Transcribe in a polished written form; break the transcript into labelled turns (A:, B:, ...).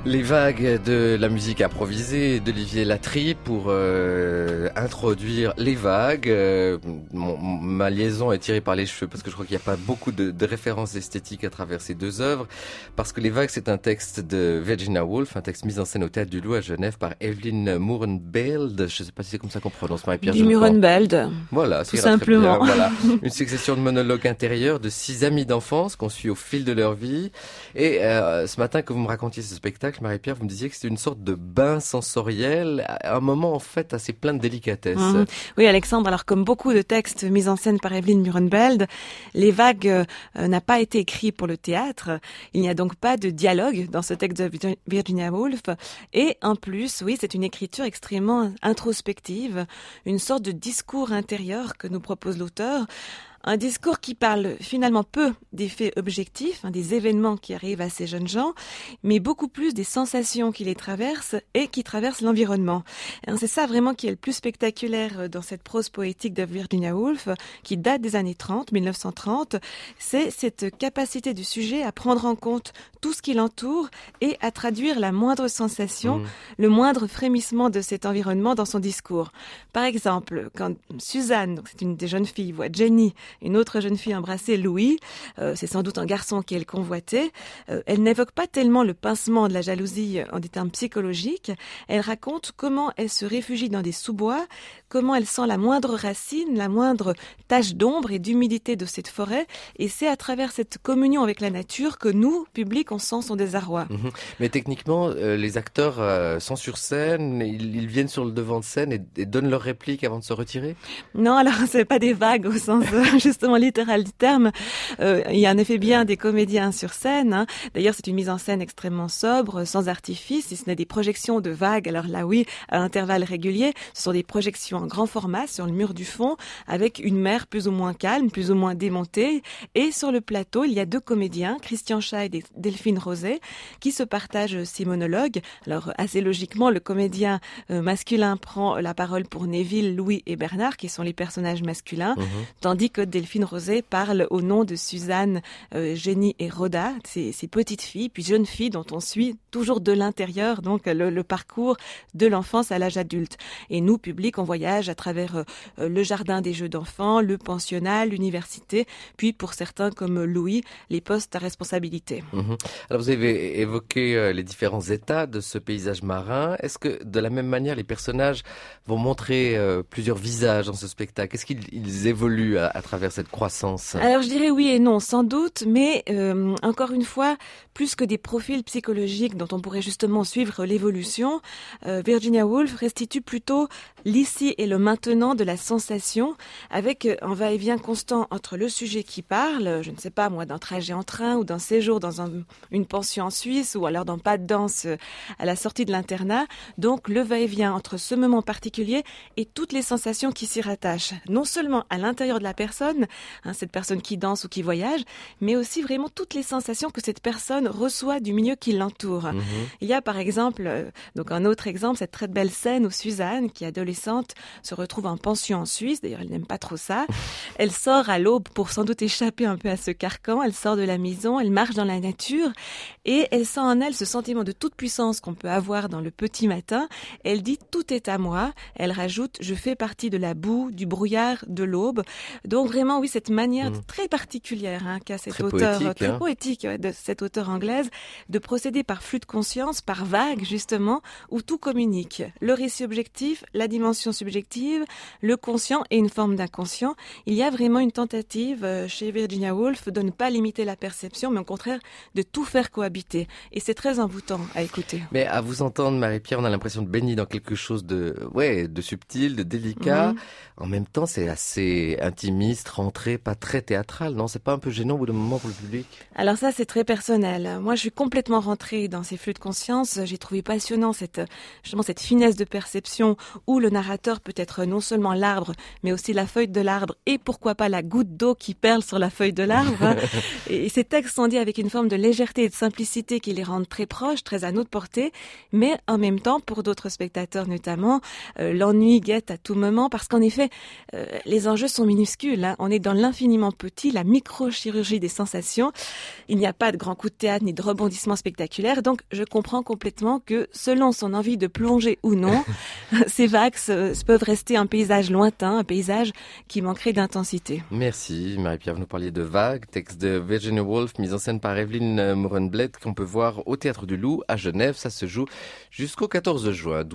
A: Les vagues de la musique improvisée d'Olivier Latry pour introduire les vagues. Ma liaison est tirée par les cheveux parce que je crois qu'il n'y a pas beaucoup de références esthétiques à travers ces deux œuvres. Parce que Les vagues, c'est un texte de Virginia Woolf, un texte mis en scène au Théâtre du Loup à Genève par Evelyn Murenbeld. Je ne sais pas si c'est comme ça qu'on prononce, Marie-Pierre.
B: Du Murenbeld.
A: Voilà,
B: tout simplement.
A: Voilà. Une succession de monologues intérieurs de 6 amis d'enfance qu'on suit au fil de leur vie. Et ce matin, que vous me racontiez ce spectacle, Marie-Pierre, vous me disiez que c'était une sorte de bain sensoriel, un moment en fait assez plein de délicatesse.
B: Oui, Alexandre, alors comme beaucoup de textes mis en scène par Evelyn Murenbeld, Les vagues n'a pas été écrit pour le théâtre. Il n'y a donc pas de dialogue dans ce texte de Virginia Woolf. Et en plus, oui, c'est une écriture extrêmement introspective, une sorte de discours intérieur que nous propose l'auteur. Un discours qui parle finalement peu des faits objectifs, des événements qui arrivent à ces jeunes gens, mais beaucoup plus des sensations qui les traversent et qui traversent l'environnement. C'est ça vraiment qui est le plus spectaculaire dans cette prose poétique de Virginia Woolf, qui date des années 30, 1930. C'est cette capacité du sujet à prendre en compte tout ce qui l'entoure et à traduire la moindre sensation, le moindre frémissement de cet environnement dans son discours. Par exemple, quand Suzanne, c'est une des jeunes filles, voit Jenny, une autre jeune fille embrasser Louis, c'est sans doute un garçon qu'elle convoitait, elle n'évoque pas tellement le pincement de la jalousie en des termes psychologiques, elle raconte comment elle se réfugie dans des sous-bois, comment elle sent la moindre racine, la moindre tache d'ombre et d'humidité de cette forêt, et c'est à travers cette communion avec la nature que nous, public, on sent son désarroi.
A: Mais techniquement, les acteurs sont sur scène, ils viennent sur le devant de scène et donnent leur réplique avant de se retirer?
B: Non, alors c'est pas des vagues au sens justement littéral du terme. Il y a en effet bien des comédiens sur scène. D'ailleurs, c'est une mise en scène extrêmement sobre, sans artifice, si ce n'est des projections de vagues. Alors là, oui, à intervalles réguliers, ce sont des projections en grand format sur le mur du fond, avec une mer plus ou moins calme, plus ou moins démontée. Et sur le plateau, il y a deux comédiens, Christian Scheid et Delphine Rosé, qui se partagent ces monologues. Alors, assez logiquement, le comédien masculin prend la parole pour Neville, Louis et Bernard, qui sont les personnages masculins, tandis que Delphine Rosé parle au nom de Suzanne, Jenny et Rhoda, ces petites filles, puis jeunes filles dont on suit toujours de l'intérieur, donc le parcours de l'enfance à l'âge adulte. Et nous, public, on voyage à travers le jardin des jeux d'enfants, le pensionnat, l'université, puis pour certains comme Louis, les postes à responsabilité.
A: Alors vous avez évoqué les différents états de ce paysage marin. Est-ce que de la même manière, les personnages vont montrer plusieurs visages dans ce spectacle? Est-ce qu'ils évoluent à travers cette croissance?
B: Alors je dirais oui et non, sans doute, mais encore une fois, plus que des profils psychologiques dont on pourrait justement suivre l'évolution, Virginia Woolf restitue plutôt l'ici et le maintenant de la sensation, avec un va-et-vient constant entre le sujet qui parle, je ne sais pas moi, d'un trajet en train ou d'un séjour dans une pension en Suisse ou alors d'un pas de danse à la sortie de l'internat, donc le va-et-vient entre ce moment particulier et toutes les sensations qui s'y rattachent, non seulement à l'intérieur de la personne, cette personne qui danse ou qui voyage, mais aussi vraiment toutes les sensations que cette personne reçoit du milieu qui l'entoure. Il y a par exemple, donc un autre exemple, cette très belle scène où Suzanne, qui est adolescente, se retrouve en pension en Suisse, d'ailleurs elle n'aime pas trop ça, elle sort à l'aube pour sans doute échapper un peu à ce carcan, elle sort de la maison, elle marche dans la nature et elle sent en elle ce sentiment de toute puissance qu'on peut avoir dans le petit matin. Elle dit « tout est à moi », elle rajoute « je fais partie de la boue, du brouillard, de l'aube ». Donc vraiment, oui, cette manière très particulière qu'a cet auteur, très poétique de cette auteure anglaise, de procéder par flux de conscience, par vagues justement, où tout communique. Le récit objectif, la dimension subjective, le conscient et une forme d'inconscient. Il y a vraiment une tentative chez Virginia Woolf de ne pas limiter la perception, mais au contraire de tout faire cohabiter. Et c'est très envoûtant à écouter.
A: Mais à vous entendre, Marie-Pierre, on a l'impression de baigner dans quelque chose de subtil, de délicat. En même temps, c'est assez intimiste, rentré, pas très théâtral, non? C'est pas un peu gênant au bout d'un moment pour le public?
B: Alors ça, c'est très personnel. Moi, je suis complètement rentrée dans ces flux de conscience. J'ai trouvé passionnant cette finesse de perception où le narrateur peut être non seulement l'arbre, mais aussi la feuille de l'arbre et pourquoi pas la goutte d'eau qui perle sur la feuille de l'arbre. Et ces textes sont dits avec une forme de légèreté et de simplicité qui les rendent très proches, très à notre portée, mais en même temps, pour d'autres spectateurs notamment, l'ennui guette à tout moment parce qu'en effet, les enjeux sont minuscules. Là, on est dans l'infiniment petit, la microchirurgie des sensations. Il n'y a pas de grands coups de théâtre ni de rebondissements spectaculaires. Donc, je comprends complètement que selon son envie de plonger ou non, ces vagues peuvent rester un paysage lointain, un paysage qui manquerait d'intensité.
A: Merci Marie-Pierre, vous nous parliez de Vagues, texte de Virginia Woolf, mise en scène par Evelyne Morenbled, qu'on peut voir au Théâtre du Loup à Genève. Ça se joue jusqu'au 14 juin.